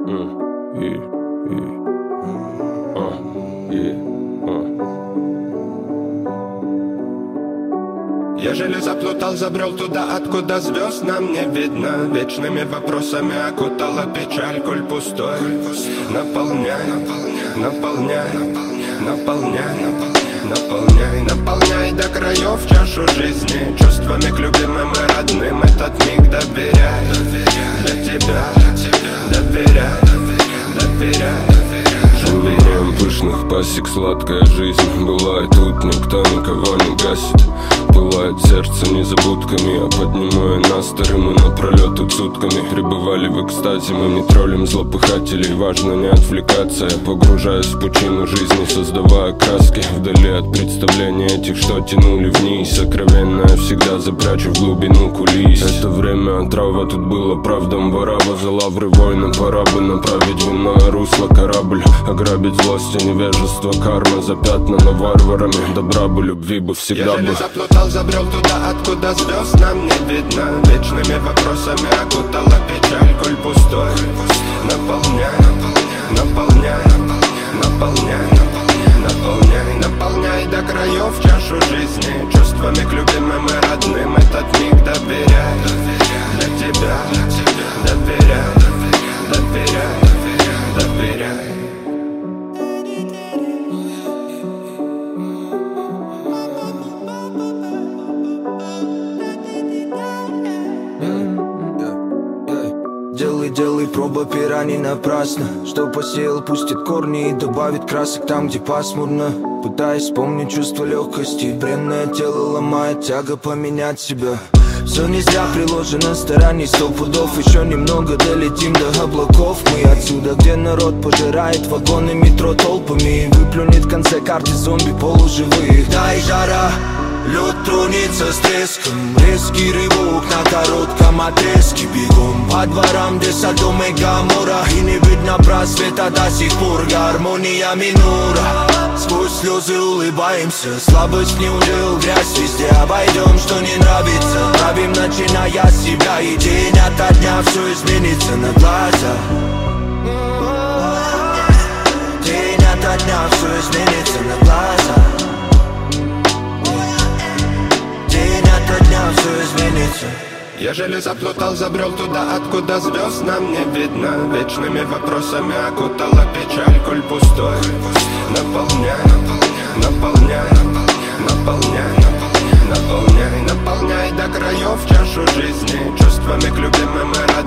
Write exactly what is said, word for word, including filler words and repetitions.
Mm, yeah, yeah. Uh, yeah, uh. Ежели заплутал, забрел туда, откуда звезд нам не видно. Вечными вопросами окутала печаль, коль пустой. Наполняй, наполняй, наполняй, наполняй, наполняй до краев чашу жизни чувствами к любимым и родным. Этот миг доверяй, для тебя, доверяй, доверяй. Живем пышных пасек сладкая жизнь была, и тут никто никого не гасит. Пылает сердце незабудками, а поднимая насторы мы напролет тут сутками пребывали в экстазе. Мы не троллим злопыхателей, важно не отвлекаться. Я погружаюсь в пучину жизни, создавая краски вдали от представлений этих, что тянули вниз. Сокровенное всегда запрячу в глубину кулис. Это время отрава, тут было правдом варава. За лавры войны пора бы направить в иное русло корабль. Ограбить злость и невежество, карма запятнана варварами. Добра бы, любви бы всегда бы. Забрел туда, откуда звезд нам не видно. Вечными вопросами окутала печаль, коль пустой. Наполняй, наполняй, наполняй, наполняй, наполняй до краев чашу жизни чувствами к любимым и родным. Этот миг доверяй, для тебя, доверяй, доверяй, доверяй. Делай, делай, проба пера не напрасно. Что посеял, пустит корни и добавит красок там, где пасмурно. Пытаясь вспомнить чувство легкости, бренное тело ломает тяга поменять себя. Все не зря приложено стараний, сто пудов. Еще немного долетим до облаков. Мы отсюда, где народ пожирает вагоны метро толпами и выплюнет в конце карты зомби полуживых. Дай жара, лед тронется с треском. Резкий рывок на коротком отрезке. Бегом по дворам, где Содом и Гоморра. И не видно просвета до сих пор. Гармония минора. Сквозь слезы улыбаемся. Слабость не ужил, грязь везде. Обойдем, что не нравится. Правим, начиная с себя. И день ото дня все изменится на глазах. День ото дня все изменится на глазах. Все изменится. Ежели заплутал, забрел туда, откуда звезд нам не видно. Вечными вопросами окутала печаль, коль пустой. Наполняй, наполняй, наполняй, наполняй, наполняй до краев чашу жизни чувствами к любимым и родным.